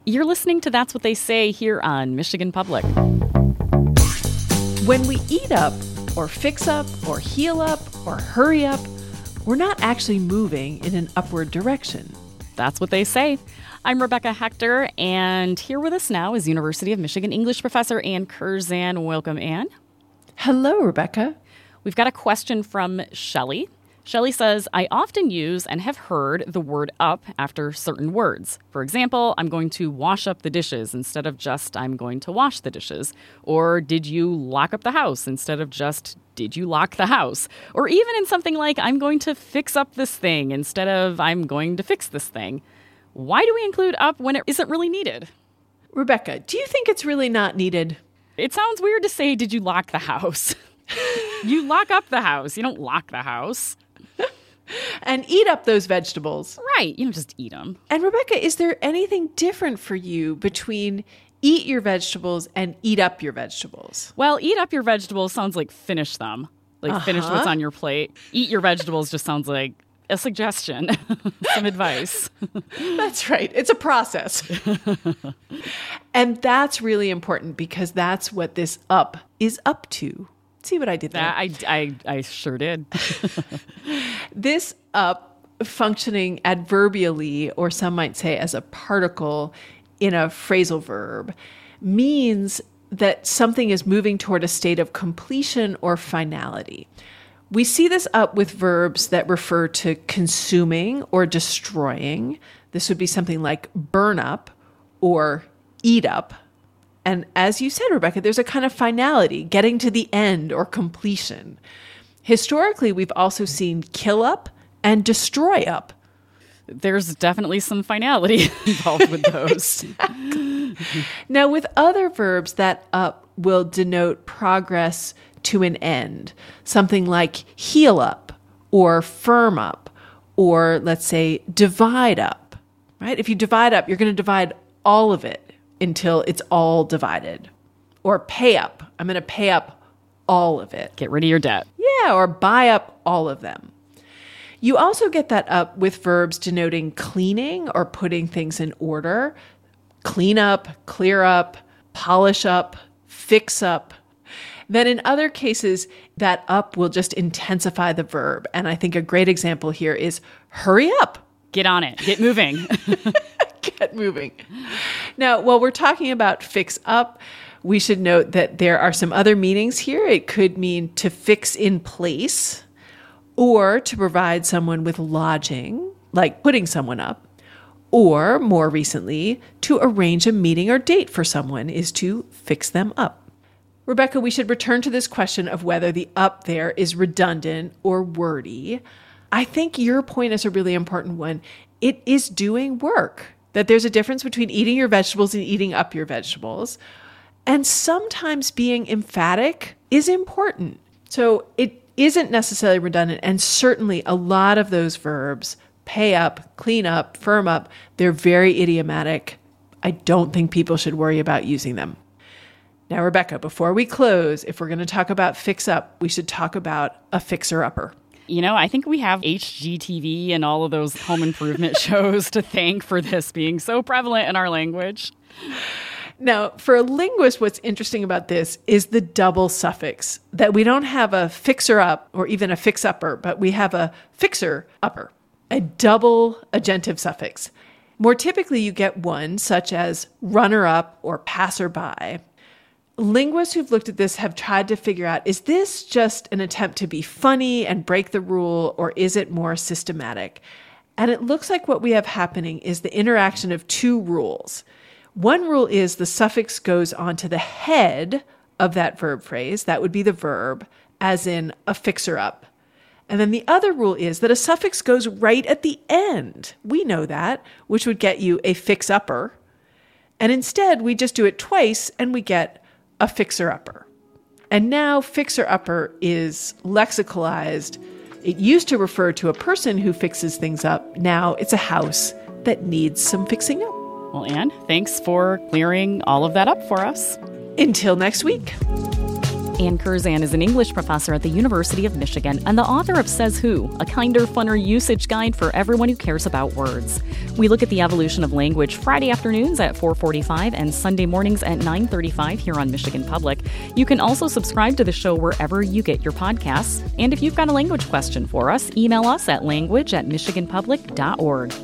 You're listening to That's What They Say here on Michigan Public. When we eat up, or fix up, or heal up, or hurry up, we're not actually moving in an upward direction. That's what they say. I'm Rebecca Hector, and here with us now is University of Michigan English professor Ann Curzan. Welcome, Ann. Hello, Rebecca. We've got a question from Shelley. Shelley says, I often use and have heard the word up after certain words. For example, I'm going to wash up the dishes instead of just I'm going to wash the dishes. Or did you lock up the house instead of just did you lock the house? Or even in something like I'm going to fix up this thing instead of I'm going to fix this thing. Why do we include up when it isn't really needed? Rebecca, do you think it's really not needed? It sounds weird to say, did you lock the house? You lock up the house. You don't lock the house. And eat up those vegetables. Right. You don't just eat them. And Rebecca, is there anything different for you between eat your vegetables and eat up your vegetables? Well, eat up your vegetables sounds like finish them. Like finish what's on your plate. Eat your vegetables just sounds like a suggestion, some advice. That's right. It's a process. And that's really important because that's what this up is up to. See what I did there? I sure did. This up, functioning adverbially, or some might say as a particle in a phrasal verb, means that something is moving toward a state of completion or finality. We see this up with verbs that refer to consuming or destroying. This would be something like burn up or eat up. And as you said, Rebecca, there's a kind of finality, getting to the end or completion. Historically, we've also seen kill up and destroy up. There's definitely some finality involved with those. Exactly. Now, with other verbs, that up will denote progress to an end. Something like heal up or firm up or, let's say, divide up. Right? If you divide up, you're going to divide all of it until it's all divided. Or pay up. I'm going to pay up all of it. Get rid of your debt. Yeah, or buy up all of them. You also get that up with verbs denoting cleaning or putting things in order. Clean up, clear up, polish up, fix up. Then in other cases, that up will just intensify the verb. And I think a great example here is hurry up. Get on it. Get moving. Get moving. Now, while we're talking about fix up, we should note that there are some other meanings here. It could mean to fix in place or to provide someone with lodging, like putting someone up. Or, more recently, to arrange a meeting or date for someone is to fix them up. Rebecca, we should return to this question of whether the up there is redundant or wordy. I think your point is a really important one. It is doing work. That there's a difference between eating your vegetables and eating up your vegetables. And sometimes being emphatic is important. So it isn't necessarily redundant. And certainly a lot of those verbs, pay up, clean up, firm up, they're very idiomatic. I don't think people should worry about using them. Now, Rebecca, before we close, if we're going to talk about fix up, we should talk about a fixer-upper. You know, I think we have HGTV and all of those home improvement shows to thank for this being so prevalent in our language. Now, for a linguist, what's interesting about this is the double suffix, that we don't have a fixer-up or even a fix-upper, but we have a fixer-upper, a double agentive suffix. More typically, you get one, such as runner-up or passerby. Linguists who've looked at this have tried to figure out, is this just an attempt to be funny and break the rule, or is it more systematic? And it looks like what we have happening is the interaction of two rules. One rule is the suffix goes onto the head of that verb phrase. That would be the verb, as in a fixer-up. And then the other rule is that a suffix goes right at the end. We know that, which would get you a fix-upper. And instead, we just do it twice and we get a fixer-upper. And now fixer-upper is lexicalized. It used to refer to a person who fixes things up. Now it's a house that needs some fixing up. Well, Ann, thanks for clearing all of that up for us. Until next week. Ann Curzan is an English professor at the University of Michigan and the author of Says Who, a kinder, funner usage guide for everyone who cares about words. We look at the evolution of language Friday afternoons at 4:45 and Sunday mornings at 9:35 here on Michigan Public. You can also subscribe to the show wherever you get your podcasts. And if you've got a language question for us, email us at language@michiganpublic.org.